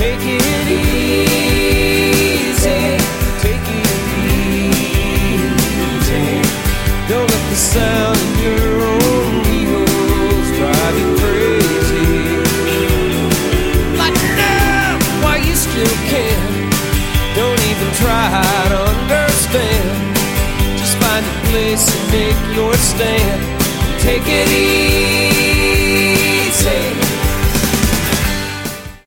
Take it easy, take it easy. Don't let the sound of your own wheels drive you crazy. Like now, while you still can, don't even try to understand. Just find a place and make your stand. Take it easy.